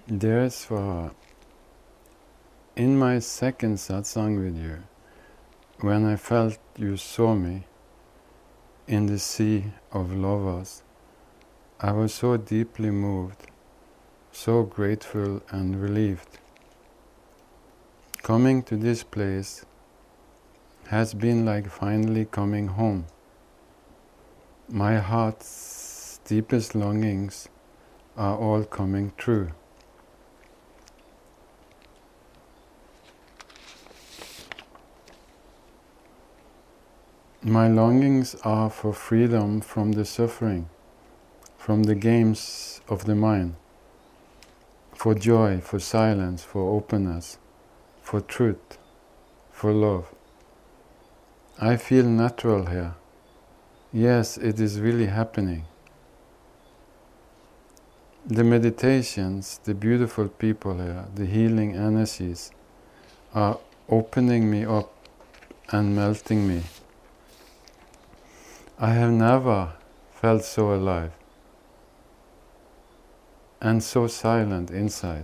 There's in my second satsang with you, when I felt you saw me in the sea of lovers, I was so deeply moved, so grateful and relieved. Coming to this place has been like finally coming home. My heart's deepest longings are all coming true. My longings are for freedom from the suffering, from the games of the mind, for joy, for silence, for openness, for truth, for love. I feel natural here. Yes, it is really happening. The meditations, the beautiful people here, the healing energies are opening me up and melting me. I have never felt so alive and so silent inside,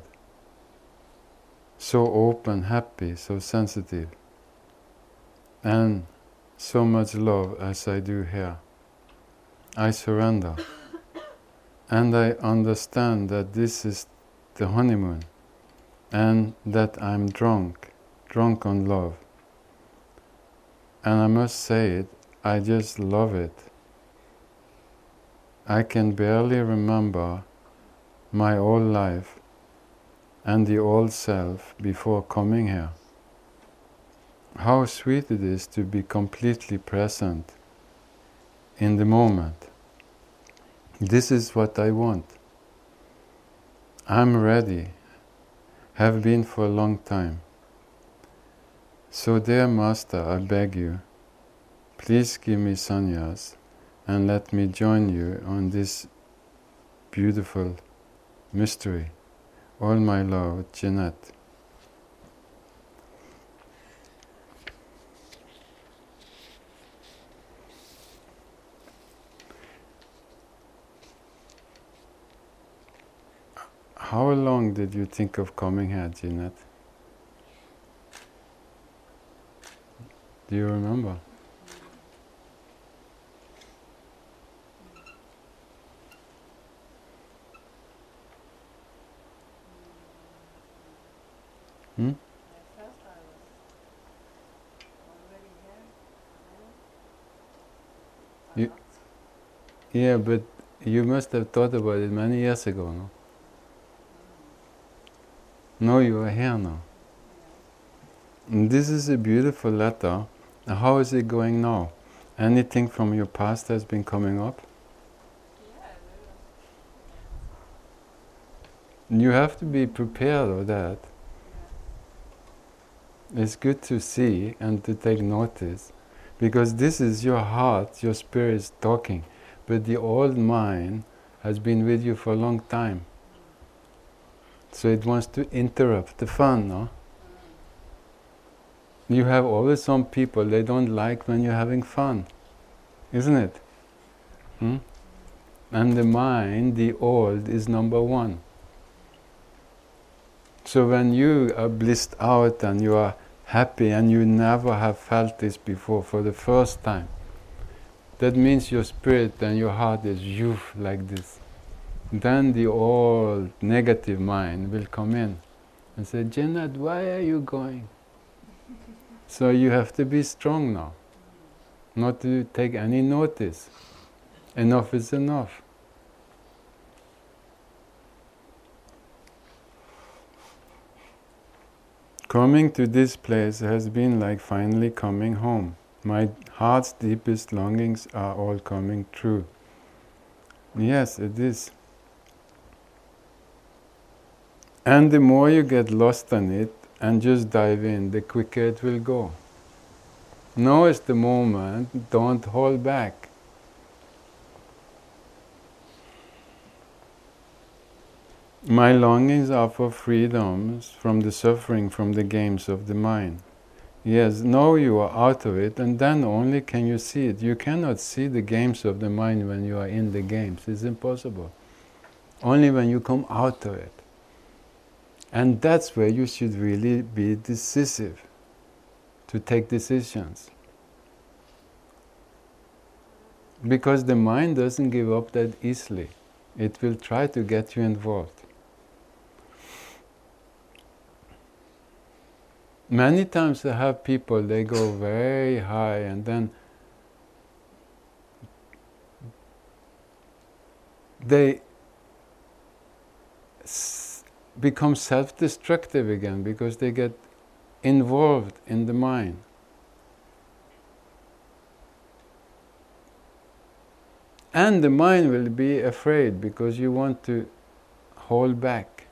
so open, happy, so sensitive, and so much love as I do here. I surrender, and I understand that this is the honeymoon, and that I'm drunk on love. And I must say it, I just love it. I can barely remember my old life and the old self before coming here. How sweet it is to be completely present in the moment. This is what I want. I'm ready, have been for a long time. So dear Master, I beg you, please give me sannyas and let me join you on this beautiful mystery. All my love, Jeanette. How long did you think of coming here, Jeanette? Do you remember? Hmm? You, yeah, but you must have thought about it many years ago, no? No, you are here now. And this is a beautiful letter. How is it going now? Anything from your past has been coming up? You have to be prepared of that. It's good to see and to take notice, because this is your heart, your spirit is talking, but the old mind has been with you for a long time. So it wants to interrupt the fun, no? You have always some people, they don't like when you're having fun, isn't it? Hmm? And the mind, the old, is number one. So when you are blissed out and you are happy and you never have felt this before for the first time, that means your spirit and your heart is like this. Then the old negative mind will come in and say, Jeanette, why are you going? So you have to be strong now, not to take any notice. Enough is enough. Coming to this place has been like finally coming home. My heart's deepest longings are all coming true. Yes, it is. And the more you get lost in it and just dive in, the quicker it will go. Now is the moment, don't hold back. My longings are for freedoms from the suffering, from the games of the mind. Yes, now you are out of it, and then only can you see it. You cannot see the games of the mind when you are in the games. It's impossible. Only when you come out of it. And that's where you should really be decisive, to take decisions. Because the mind doesn't give up that easily. It will try to get you involved. Many times I have people, they go very high and then they become self-destructive again because they get involved in the mind. And the mind will be afraid because you want to hold back,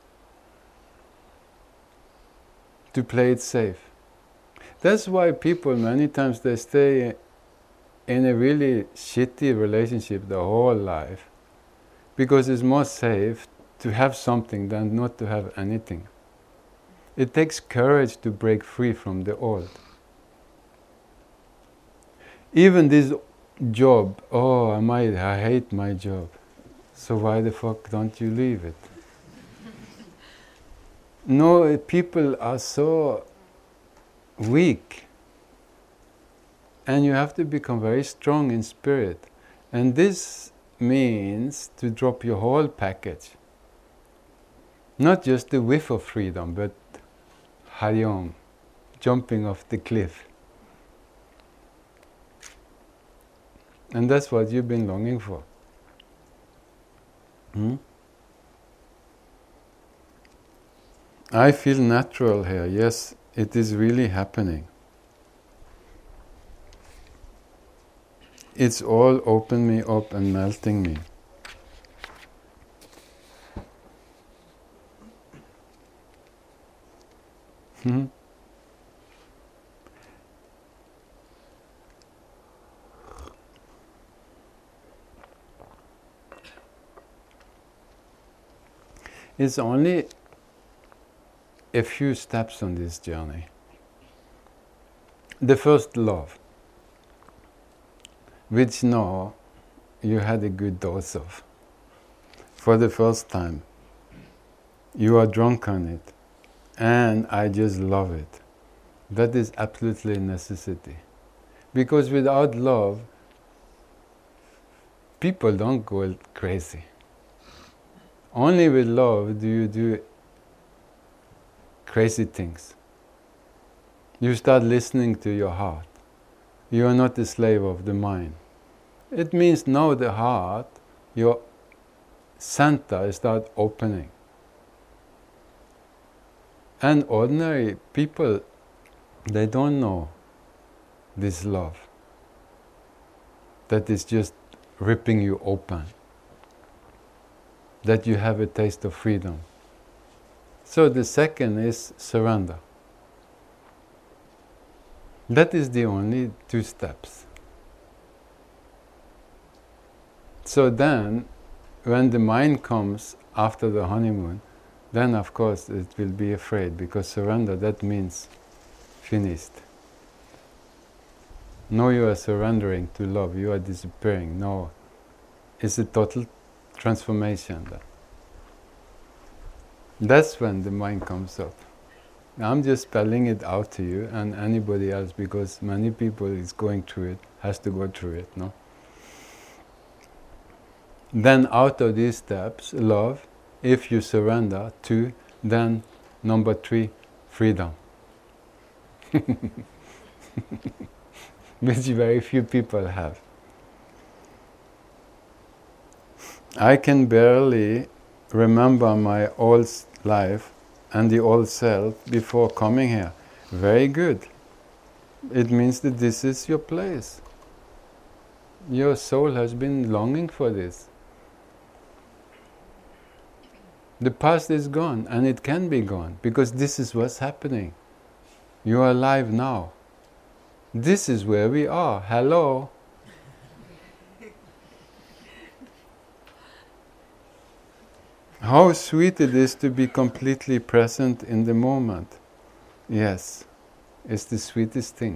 to play it safe. That's why people, many times they stay in a really shitty relationship the whole life, because it's more safe to have something than not to have anything. It takes courage to break free from the old. Even this job, I hate my job. So why the fuck don't you leave it? No, people are so weak. And you have to become very strong in spirit. And this means to drop your whole package. Not just the whiff of freedom, but Hari-Om, jumping off the cliff. And that's what you've been longing for. I feel natural here. Yes, it is really happening. It's all opening me up and melting me. It's only a few steps on this journey. The first love, which now you had a good dose of. For the first time, you are drunk on it, and I just love it. That is absolutely a necessity. Because without love, people don't go crazy. Only with love do you do crazy things. You start listening to your heart. You are not a slave of the mind. It means now the heart, your center, start opening. And ordinary people, they don't know this love that is just ripping you open, that you have a taste of freedom. So the second is surrender. That is the only 2 steps. So then, when the mind comes after the honeymoon, then of course it will be afraid, because surrender, that means finished. No, you are surrendering to love, you are disappearing. No, it's a total transformation. That's when the mind comes up. I'm just spelling it out to you and anybody else, because many people is going through it, has to go through it, no? Then out of these steps, love, if you surrender, 2, then number 3, freedom. Which very few people have. I can barely remember my old life and the old self before coming here. Very good. It means that this is your place. Your soul has been longing for this. The past is gone, and it can be gone, because this is what's happening. You are alive now. This is where we are. Hello. How sweet it is to be completely present in the moment. Yes, it's the sweetest thing.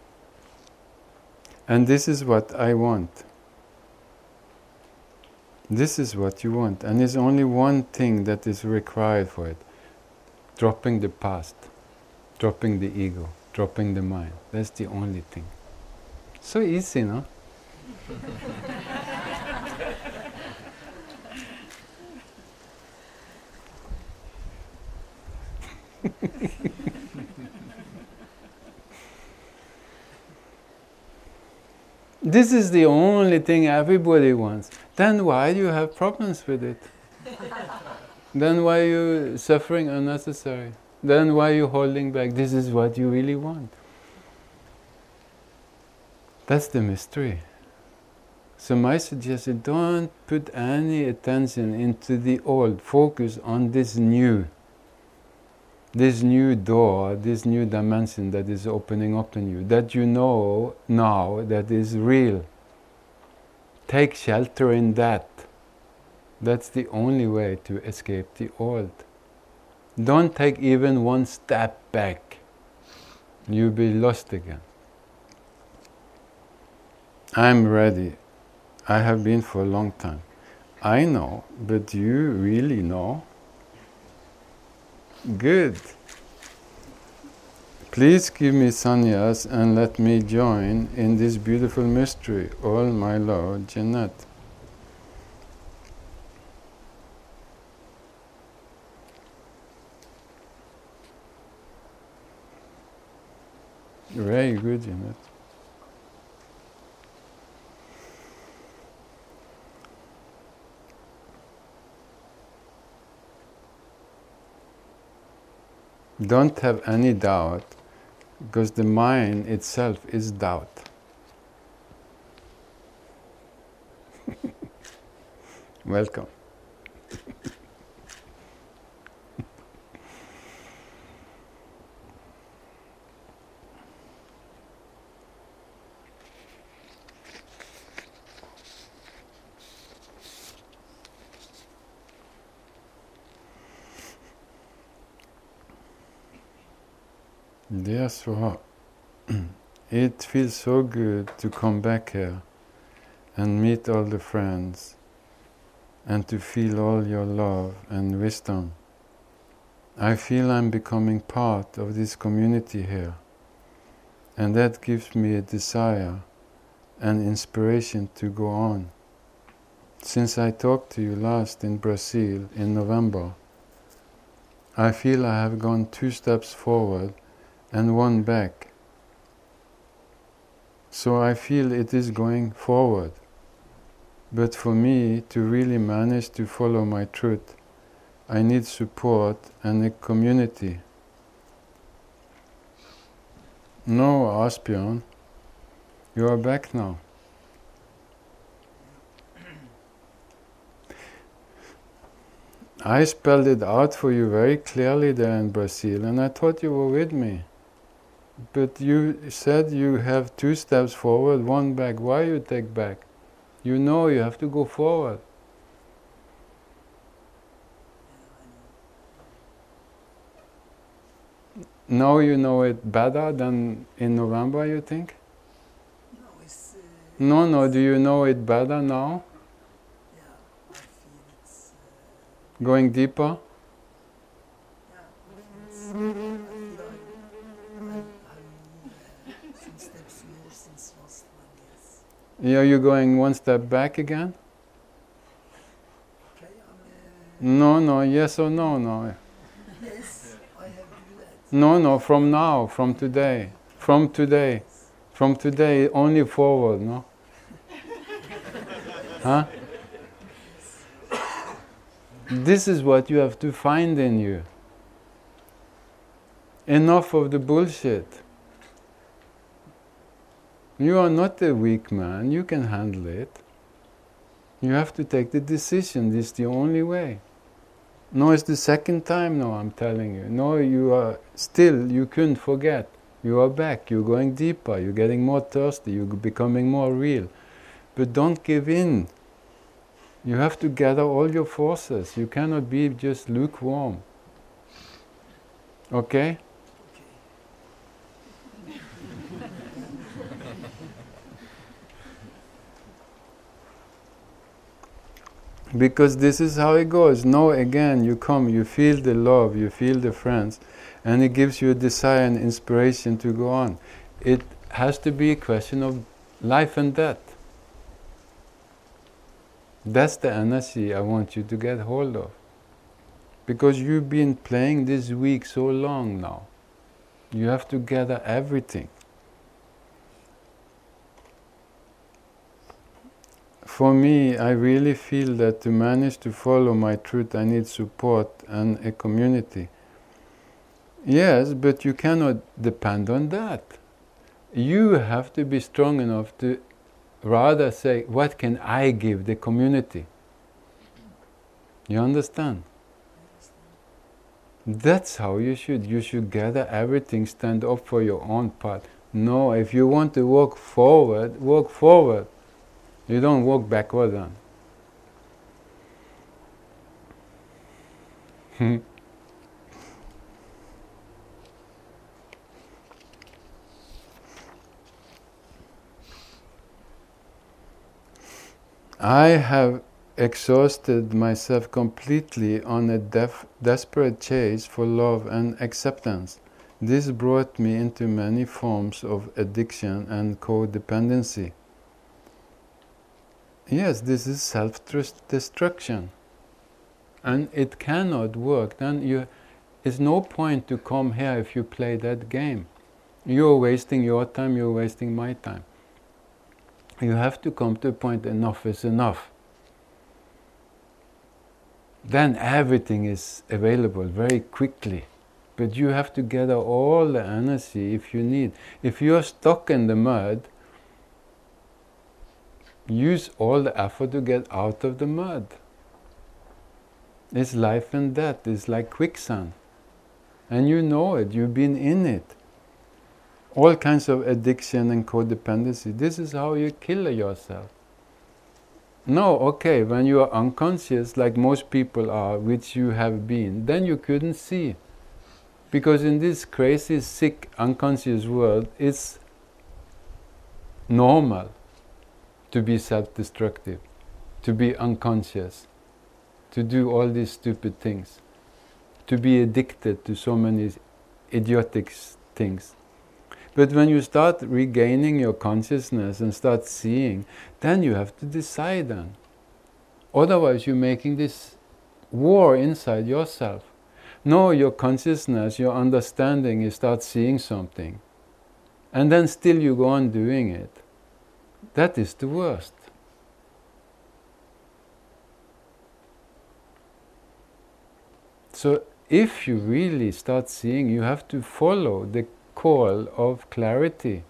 And this is what I want. This is what you want, and there's only one thing that is required for it. Dropping the past, dropping the ego, dropping the mind. That's the only thing. So easy, no? This is the only thing everybody wants. Then why do you have problems with it? Then why are you suffering unnecessary? Then why are you holding back? This is what you really want. That's the mystery. So my suggestion, don't put any attention into the old. Focus on this new door, this new dimension that is opening up in you, that you know now that is real. Take shelter in that. That's the only way to escape the old. Don't take even one step back. You'll be lost again. I'm ready. I have been for a long time. I know, but do you really know? Good. Please give me sannyas and let me join in this beautiful mystery. All my love, Jeanette. Very good, Jeanette. Don't have any doubt, because the mind itself is doubt. Welcome. Dear Swaha, it feels so good to come back here and meet all the friends and to feel all your love and wisdom. I feel I'm becoming part of this community here, and that gives me a desire and inspiration to go on. Since I talked to you last in Brazil in November, I feel I have gone 2 steps forward and 1 back. So I feel it is going forward. But for me to really manage to follow my truth, I need support and a community. No, Asbjørn, you are back now. I spelled it out for you very clearly there in Brazil, and I thought you were with me. But you said you have 2 steps forward, 1 back. Why you take back? You know you have to go forward. Now you know it better than in November, you think? No, it's... No, do you know it better now? Yeah, I feel it's... Going deeper? yeah, it's... I feel I'm some steps more since last one, yes. Are you going 1 step back again? Okay, I'm... No, yes or no? yes, I have to do that. No, from now, from today. From today, only forward, no? Huh? This is what you have to find in you. Enough of the bullshit. You are not a weak man, you can handle it. You have to take the decision, this is the only way. No, it's the second time now, I'm telling you. No, you are still, you couldn't forget. You are back, you're going deeper, you're getting more thirsty, you're becoming more real. But don't give in. You have to gather all your forces. You cannot be just lukewarm. Okay? Because this is how it goes. Now again, you come, you feel the love, you feel the friends, and it gives you a desire and inspiration to go on. It has to be a question of life and death. That's the energy I want you to get hold of. Because you've been playing this week so long now. You have to gather everything. For me, I really feel that to manage to follow my truth, I need support and a community. Yes, but you cannot depend on that. You have to be strong enough to rather say, what can I give the community? You understand? That's how you should. You should gather everything, stand up for your own part. No, if you want to walk forward, walk forward. You don't walk backward then. I have exhausted myself completely on a desperate chase for love and acceptance. This brought me into many forms of addiction and codependency. Yes, this is self-destruction. And it cannot work. Then there's no point to come here if you play that game. You're wasting your time, you're wasting my time. You have to come to a point, enough is enough. Then everything is available very quickly. But you have to gather all the energy if you need. If you're stuck in the mud, use all the effort to get out of the mud. It's life and death. It's like quicksand. And you know it. You've been in it. All kinds of addiction and codependency. This is how you kill yourself. No, okay, when you are unconscious, like most people are, which you have been, then you couldn't see. Because in this crazy, sick, unconscious world, it's normal to be self-destructive, to be unconscious, to do all these stupid things, to be addicted to so many idiotic things. But when you start regaining your consciousness and start seeing, then you have to decide then. Otherwise you're making this war inside yourself. No, your consciousness, your understanding, you start seeing something. And then still you go on doing it. That is the worst. So if you really start seeing, you have to follow the call of clarity.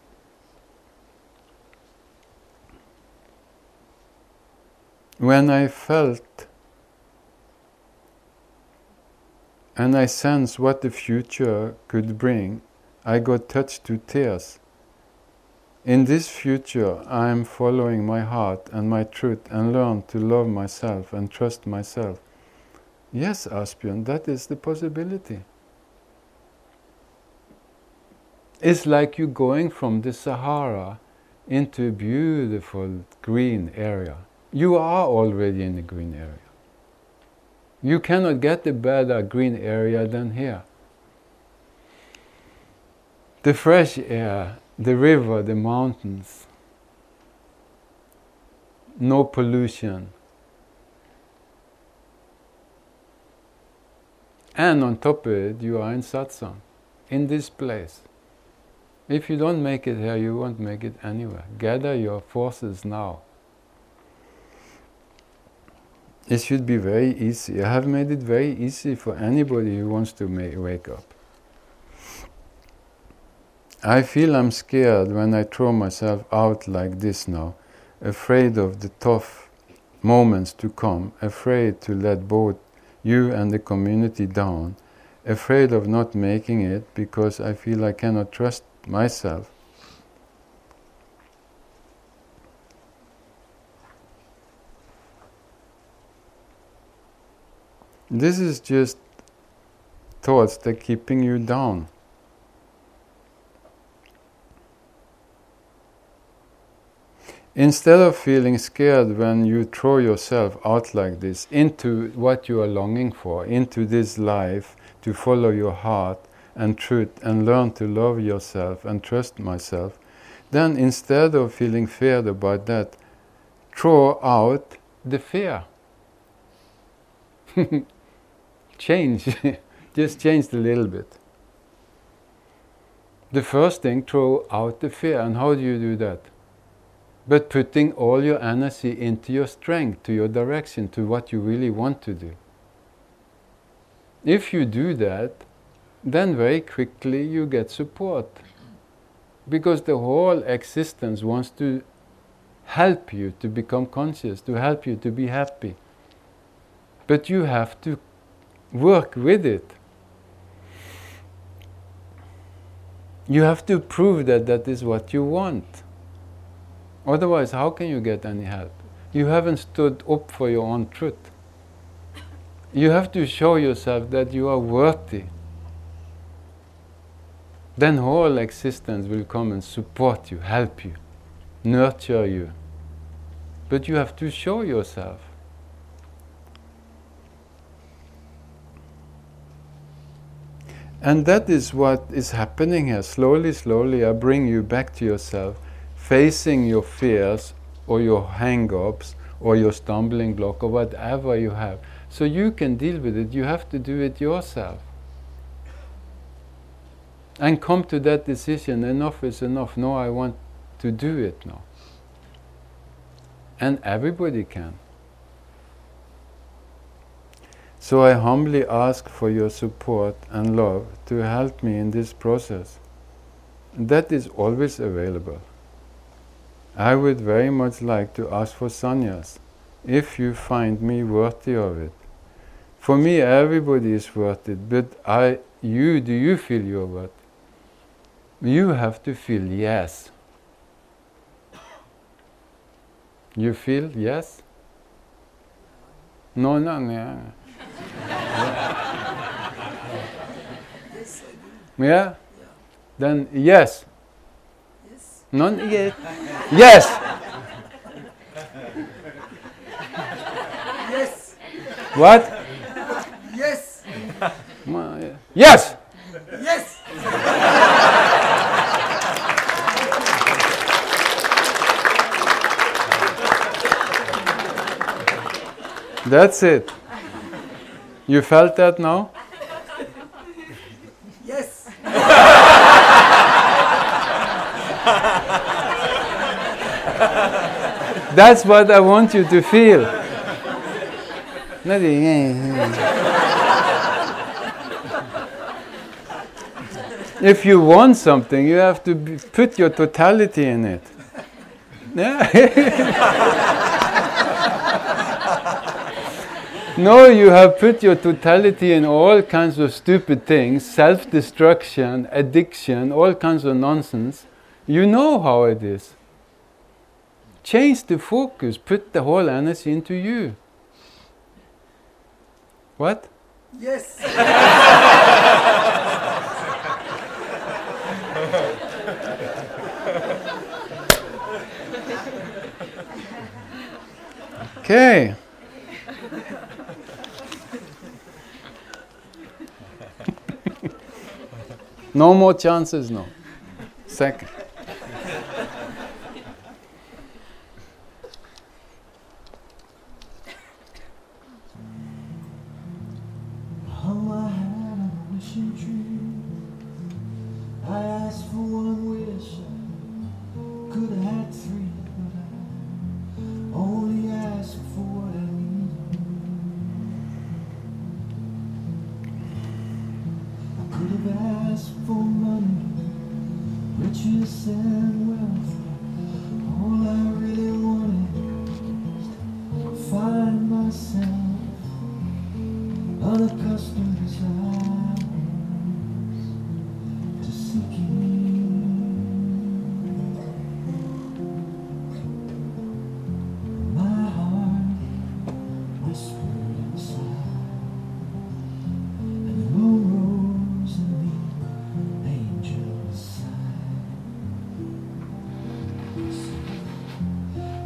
When I felt and I sensed what the future could bring, I got touched to tears. In this future, I am following my heart and my truth and learn to love myself and trust myself. Yes, Asbjørn, that is the possibility. It's like you going from the Sahara into a beautiful green area. You are already in the green area. You cannot get a better green area than here. The fresh air, the river, the mountains, no pollution. And on top of it, you are in satsang, in this place. If you don't make it here, you won't make it anywhere. Gather your forces now. It should be very easy. I have made it very easy for anybody who wants to wake up. I feel I'm scared when I throw myself out like this now, afraid of the tough moments to come, afraid to let both you and the community down, afraid of not making it because I feel I cannot trust myself. This is just thoughts that are keeping you down. Instead of feeling scared when you throw yourself out like this into what you are longing for, into this life, to follow your heart and truth and learn to love yourself and trust myself, then instead of feeling feared about that, throw out the fear. Change. Just change a little bit. The first thing, throw out the fear. And how do you do that? But putting all your energy into your strength, to your direction, to what you really want to do. If you do that, then very quickly you get support. Because the whole existence wants to help you to become conscious, to help you to be happy. But you have to work with it. You have to prove that that is what you want. Otherwise, how can you get any help? You haven't stood up for your own truth. You have to show yourself that you are worthy. Then whole existence will come and support you, help you, nurture you. But you have to show yourself. And that is what is happening here. Slowly, slowly, I bring you back to yourself, facing your fears or your hang-ups or your stumbling block or whatever you have. So you can deal with it. You have to do it yourself. And come to that decision, enough is enough. No, I want to do it now. And everybody can. So I humbly ask for your support and love to help me in this process. That is always available. I would very much like to ask for sannyas, if you find me worthy of it. For me, everybody is worth it, but do you feel you're worth it? You have to feel yes. You feel yes? No. Yes, I do. Yeah? Yeah. Then yes. Yes. None yet. Yes. Yes. What? Yes. Yes. Yes. That's it. You felt that now? Yes. That's what I want you to feel. If you want something, you have to put your totality in it. Yeah. No, you have put your totality in all kinds of stupid things, self-destruction, addiction, all kinds of nonsense. You know how it is. Change the focus, put the whole energy into you. What? Yes. Okay. No more chances, no. Second. Hung my hat on a wishing tree. I asked for one wish. I could have had three, but I only asked for what I need. I could have asked for money, riches and wealth. All I really wanted was to find myself. Unaccustomed as I was to seeking. My heart whispered inside, and the moon rose and the angels sighed.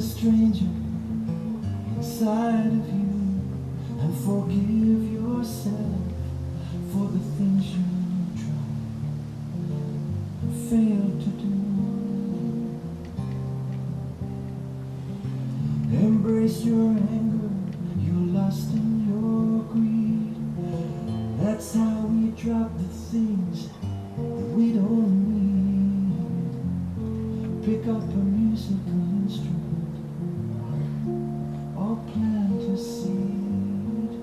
a stranger inside of you, and forgive yourself for the things you tried and failed to do. Embrace your anger, your lust and your greed. That's how we drop the things that we don't need. Pick up a musical instrument or plant a seed.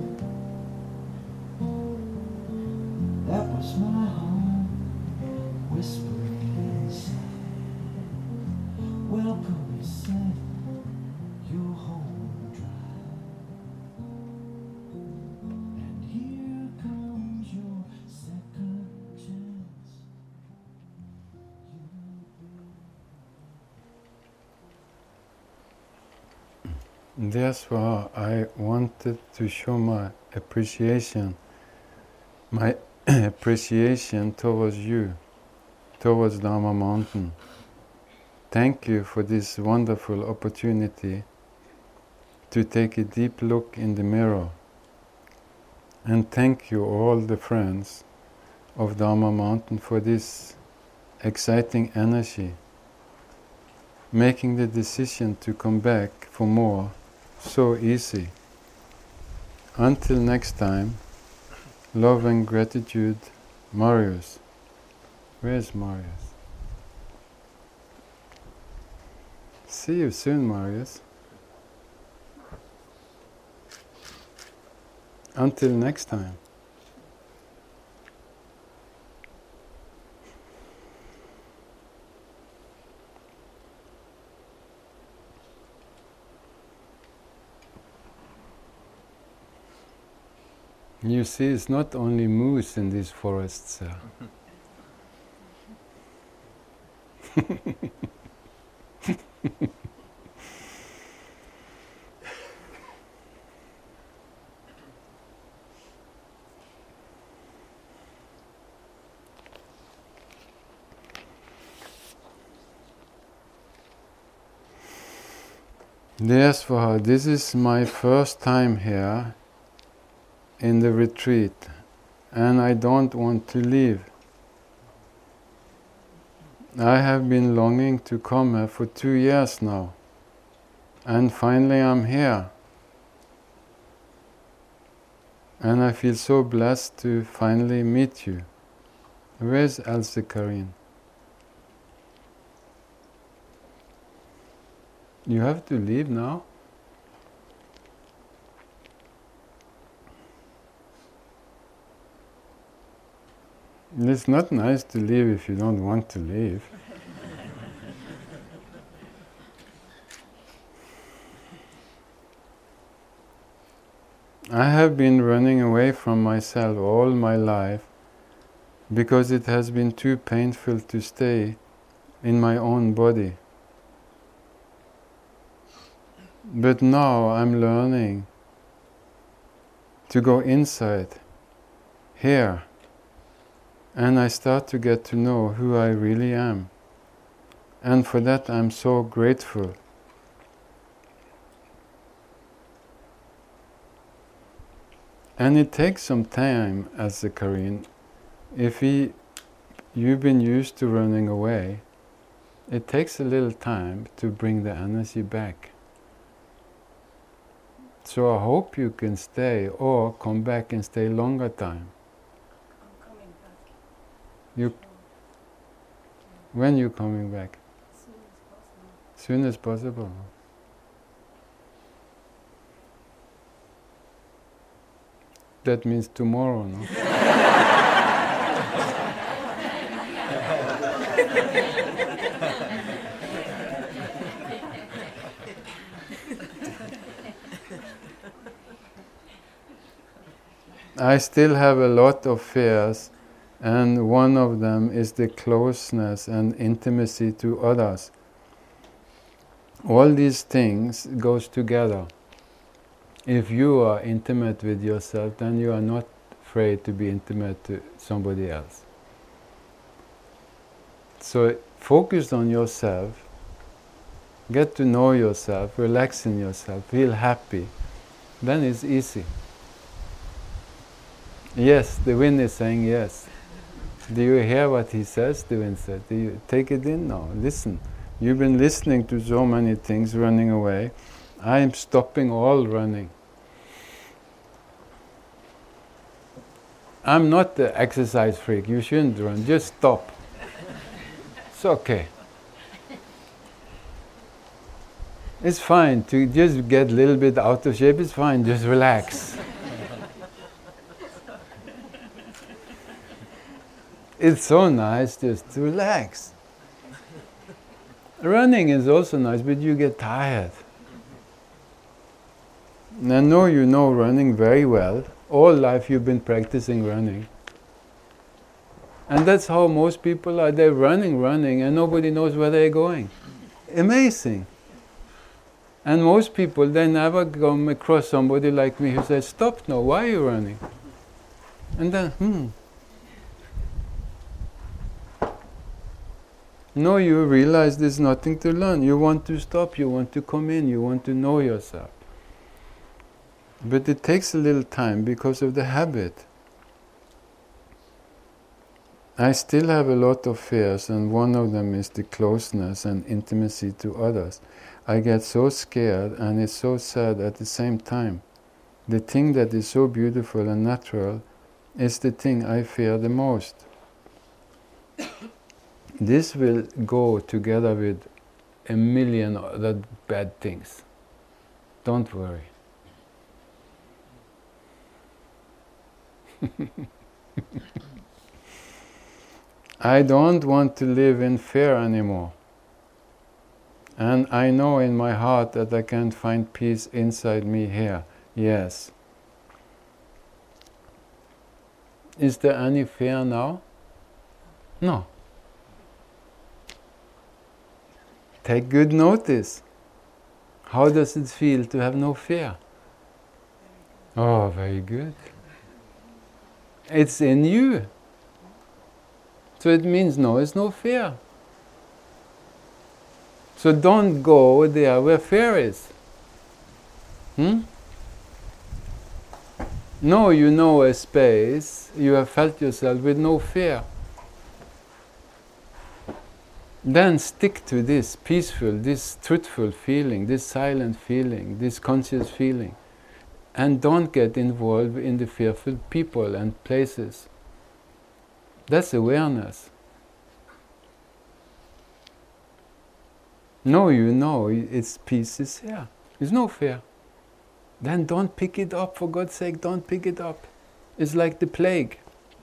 That was my heart whispering inside. Welcome, he said, your home drive. And here comes your second chance. That's why I wanted to show my appreciation towards you, towards Dharma Mountain. Thank you for this wonderful opportunity to take a deep look in the mirror. And thank you all the friends of Dharma Mountain for this exciting energy, making the decision to come back for more so easy. Until next time, love and gratitude, Marius. Where's Marius? See you soon, Marius. Until next time. You see, it's not only moose in these forests. Therefore, this is my first time here in the retreat, and I don't want to leave. I have been longing to come here for 2 years now, and finally I'm here. And I feel so blessed to finally meet you. Where's Else Karin? You have to leave now? It's not nice to leave if you don't want to leave. I have been running away from myself all my life because it has been too painful to stay in my own body. But now I'm learning to go inside, here, and I start to get to know who I really am. And for that I'm so grateful. And it takes some time, as a Karin. If you've been used to running away, it takes a little time to bring the energy back. So I hope you can stay or come back and stay longer time. I'm coming back. When you coming back? As soon as possible. Soon as possible. That means tomorrow, no? I still have a lot of fears, and one of them is the closeness and intimacy to others. All these things goes together. If you are intimate with yourself, then you are not afraid to be intimate to somebody else. So focus on yourself get to know yourself, relax in yourself, feel happy, then it's easy. Yes, the wind is saying yes. Do you hear what he says, the wind said? Do you take it in now? Listen. You've been listening to so many things running away. I am stopping all running. I'm not the exercise freak. You shouldn't run. Just stop. It's okay. It's fine to just get a little bit out of shape. It's fine. Just relax. It's so nice just to relax. Running is also nice, but you get tired. And I know you know running very well. All life you've been practicing running. And that's how most people are. They're running, and nobody knows where they're going. Amazing. And most people, they never come across somebody like me who says, stop now, why are you running? And then, No, you realize there's nothing to learn. You want to stop, you want to come in, you want to know yourself. But it takes a little time because of the habit. I still have a lot of fears, and one of them is the closeness and intimacy to others. I get so scared, and it's so sad at the same time. The thing that is so beautiful and natural is the thing I fear the most. This will go together with a million other bad things. Don't worry. I don't want to live in fear anymore. And I know in my heart that I can find peace inside me here. Yes. Is there any fear now? No. Take good notice. How does it feel to have no fear? Oh, very good. It's in you. So it means no, it's no fear. So don't go there where fear is. No, you know a space, you have felt yourself with no fear. Then stick to this peaceful, this truthful feeling, this silent feeling, this conscious feeling. And don't get involved in the fearful people and places. That's awareness. No, you know, its peace is here. There's no fear. Then don't pick it up, for God's sake, don't pick it up. It's like the plague.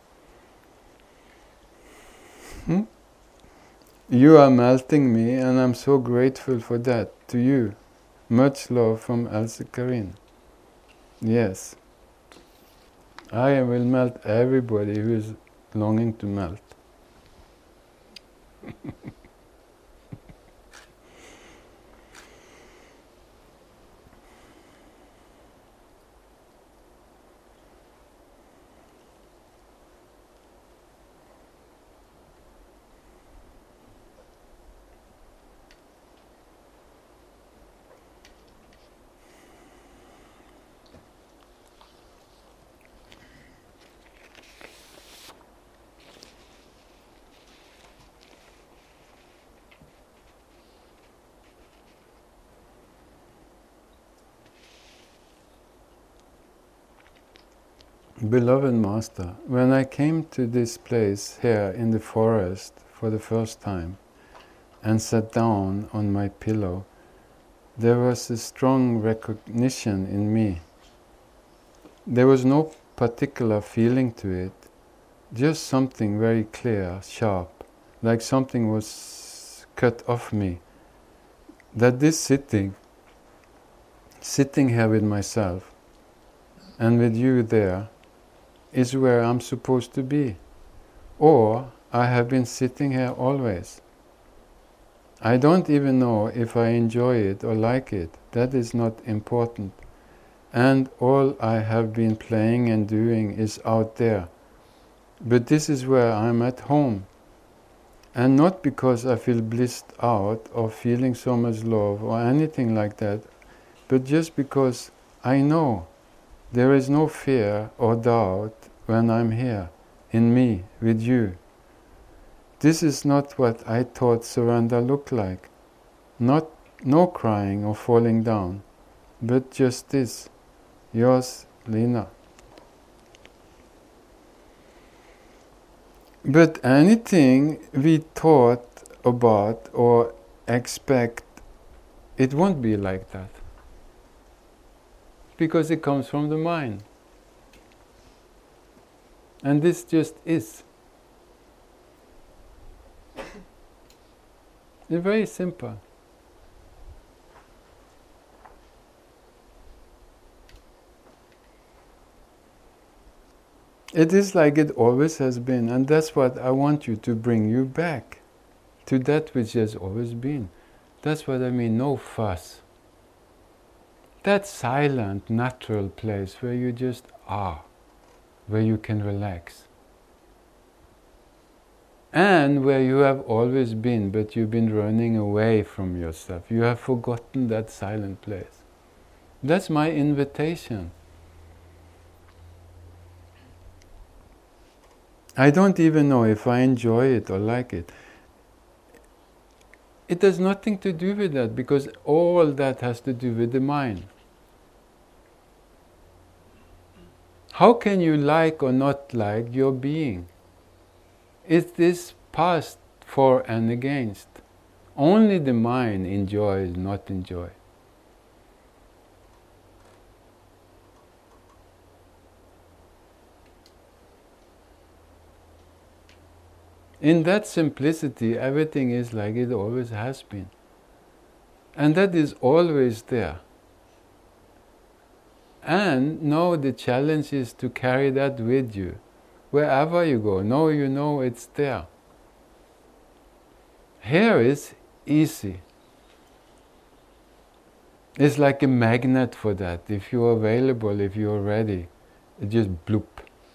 You are melting me, and I'm so grateful for that, to you. Much love from Else Karin. Yes. I will melt everybody who is longing to melt. Beloved Master, when I came to this place here in the forest for the first time and sat down on my pillow, there was a strong recognition in me. There was no particular feeling to it, just something very clear, sharp, like something was cut off me. That this sitting here with myself and with you there, is where I'm supposed to be. Or I have been sitting here always. I don't even know if I enjoy it or like it. That is not important. And all I have been playing and doing is out there. But this is where I'm at home. And not because I feel blissed out or feeling so much love or anything like that, but just because I know there is no fear or doubt when I'm here, in me, with you. This is not what I thought surrender looked like. No crying or falling down, but just this. Yours, Lena. But anything we thought about or expect, it won't be like that. Because it comes from the mind. And this just is. It's very simple. It is like it always has been, and that's what I want you to bring you back to that which has always been. That's what I mean, no fuss. That silent, natural place where you just are, where you can relax. And where you have always been, but you've been running away from yourself. You have forgotten that silent place. That's my invitation. I don't even know if I enjoy it or like it. It has nothing to do with that, because all that has to do with the mind. How can you like or not like your being? Is this past for and against? Only the mind enjoys, not enjoy. In that simplicity, everything is like it always has been. And that is always there. And now the challenge is to carry that with you. Wherever you go, now you know it's there. Here is easy. It's like a magnet for that. If you're available, if you're ready, it just bloop.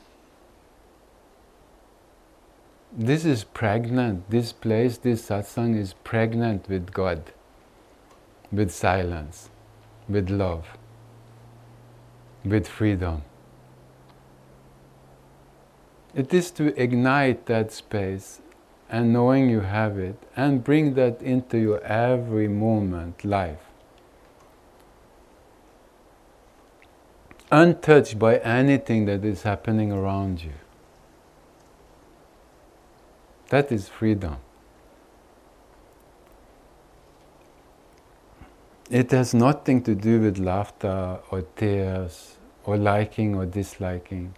This is pregnant. This place, this satsang is pregnant with God, with silence, with love, with freedom. It is to ignite that space and knowing you have it and bring that into your every moment life. Untouched by anything that is happening around you. That is freedom. It has nothing to do with laughter or tears or liking or disliking.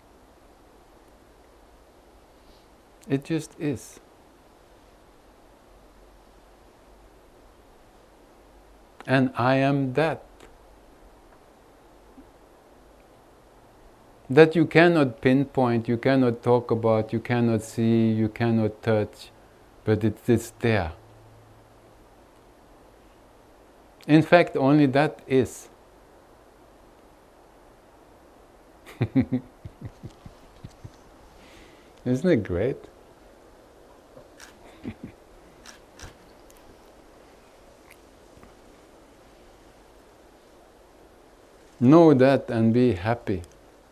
It just is. And I am that. That you cannot pinpoint, you cannot talk about, you cannot see, you cannot touch, but it is there. In fact, only that is. Isn't it great? Know that and be happy.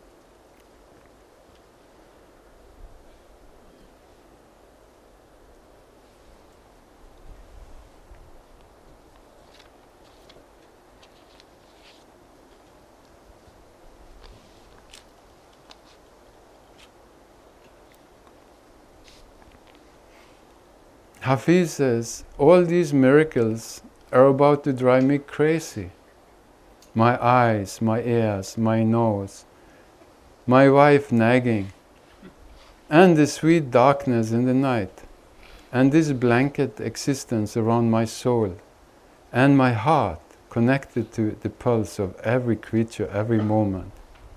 Hafiz says, all these miracles are about to drive me crazy. My eyes, my ears, my nose, my wife nagging, and the sweet darkness in the night, and this blanket existence around my soul, and my heart connected to the pulse of every creature, every moment.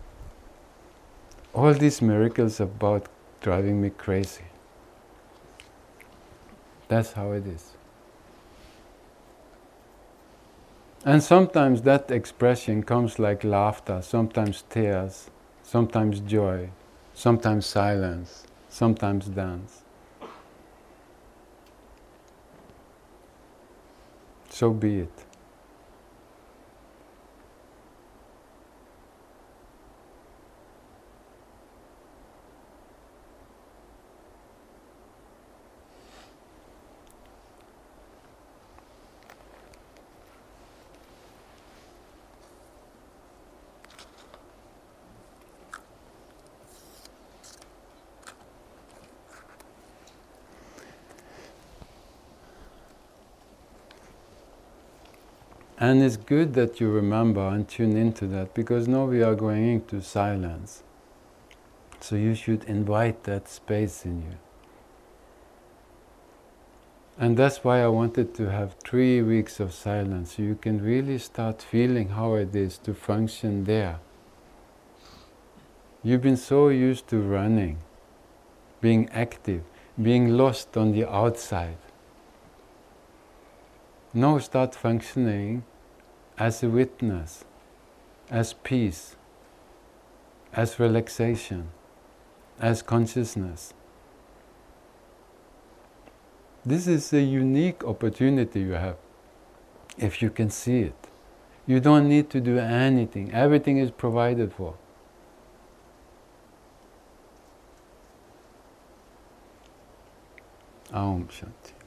All these miracles are about driving me crazy. That's how it is. And sometimes that expression comes like laughter, sometimes tears, sometimes joy, sometimes silence, sometimes dance. so be it. And it's good that you remember and tune into that, because now we are going into silence. So you should invite that space in you. And that's why I wanted to have 3 weeks of silence, so you can really start feeling how it is to function there. You've been so used to running, being active, being lost on the outside. Now start functioning as a witness, as peace, as relaxation, as consciousness. This is a unique opportunity you have, if you can see it. You don't need to do anything. Everything is provided for. Aum Shanti.